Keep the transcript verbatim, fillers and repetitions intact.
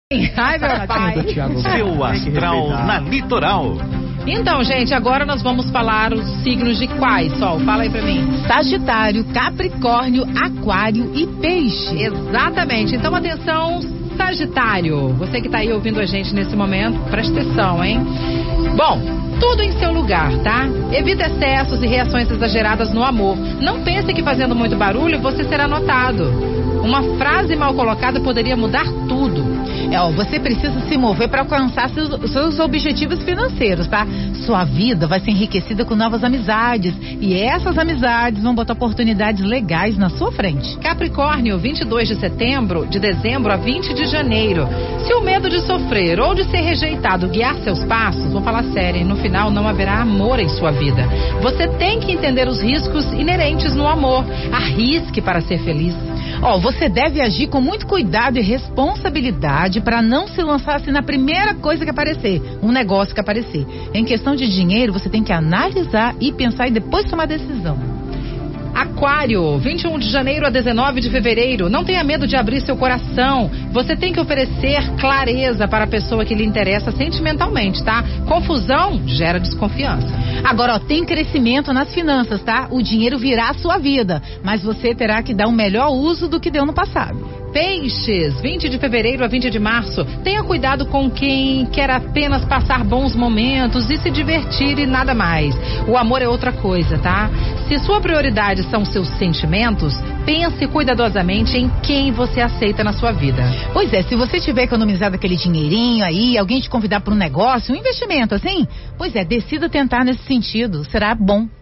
Ai, meu pai. Seu astral na Litoral. Então, gente, agora nós vamos falar os signos de quais, Sol? Fala aí pra mim. Sagitário, Capricórnio, Aquário e Peixe. Exatamente. Então, atenção, Sagitário. Você que tá aí ouvindo a gente nesse momento, presta atenção, hein? Bom, tudo em seu lugar, tá? Evita excessos e reações exageradas no amor. Não pense que fazendo muito barulho você será notado. Uma frase mal colocada poderia mudar tudo. É, ó, você precisa se mover para alcançar seus, seus objetivos financeiros, tá? Sua vida vai ser enriquecida com novas amizades. E essas amizades vão botar oportunidades legais na sua frente. Capricórnio, vinte e dois de setembro, de dezembro a vinte de janeiro. Se o medo de sofrer ou de ser rejeitado guiar seus passos, vou falar sério, no final não haverá amor em sua vida. Você tem que entender os riscos inerentes no amor. Arrisque para ser feliz. Ó, você deve agir com muito cuidado e responsabilidade para não se lançar assim na primeira coisa que aparecer, um negócio que aparecer. Em questão de dinheiro, você tem que analisar e pensar e depois tomar decisão. Aquário, vinte e um de janeiro a dezenove de fevereiro. Não tenha medo de abrir seu coração. Você tem que oferecer clareza para a pessoa que lhe interessa sentimentalmente, tá? Confusão gera desconfiança. Agora, ó, tem crescimento nas finanças, tá? O dinheiro virá à sua vida, mas você terá que dar um melhor uso do que deu no passado. Peixes, vinte de fevereiro a vinte de março. Tenha cuidado com quem quer apenas passar bons momentos e se divertir e nada mais. O amor é outra coisa, tá? Se sua prioridade são seus sentimentos, pense cuidadosamente em quem você aceita na sua vida. Pois é, se você tiver economizado aquele dinheirinho aí, alguém te convidar para um negócio, um investimento assim, pois é, decida tentar nesse sentido, será bom.